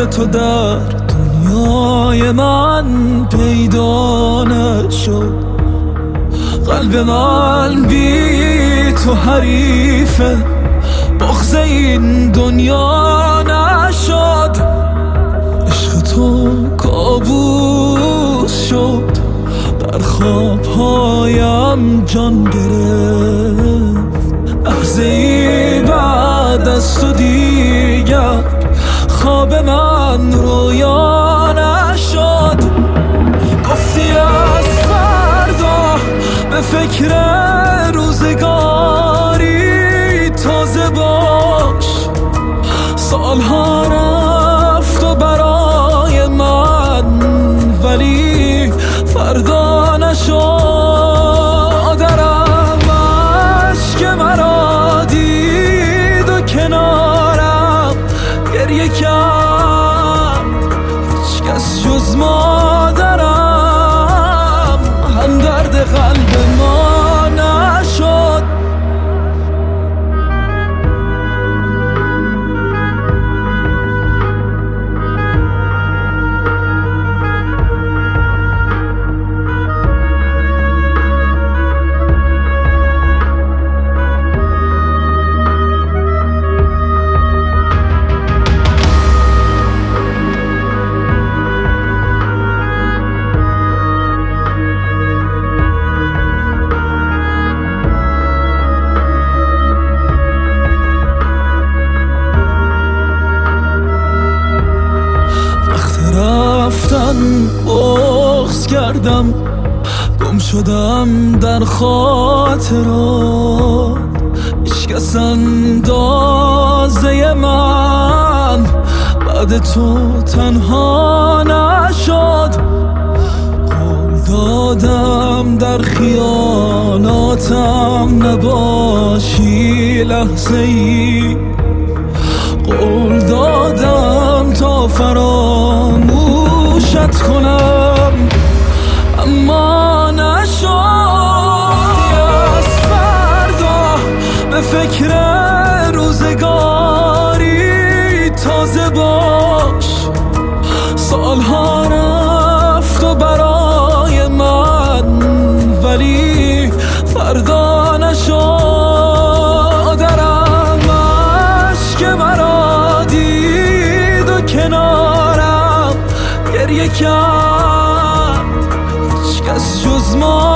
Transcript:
تو در دنیای من پیدا نشد. قلب من بی تو حریفه، بغض این دنیا نشد. عشق تو کابوس شد، در خوابهایم جان گرفت. لحظه ای بعد از تو دیگر خواب من رویا نشد. گفتی از فردا به فکر روزگاری تازه باش. سالها رفت و برای من، ولی فردا نشد. درم عشق مرا دید و کنارم گریه کرد. هیچ کس جز مادرم همدرد قلب ما نشد. رفتن بغض کردم، گم شدم در خاطرات. هیچکس اندازه من بعد تو تنها نشد. قول دادم در خیاناتم نباشی لحظه ای. قول دادم تا فراموشت کنم، اما نشد. از فردا به فکر روزگاری تازه باش. سالها رفت و برای من، ولی فردا نشد. درم عشق مرا دید و کنارم گریه کرد. هیچ کس جز ما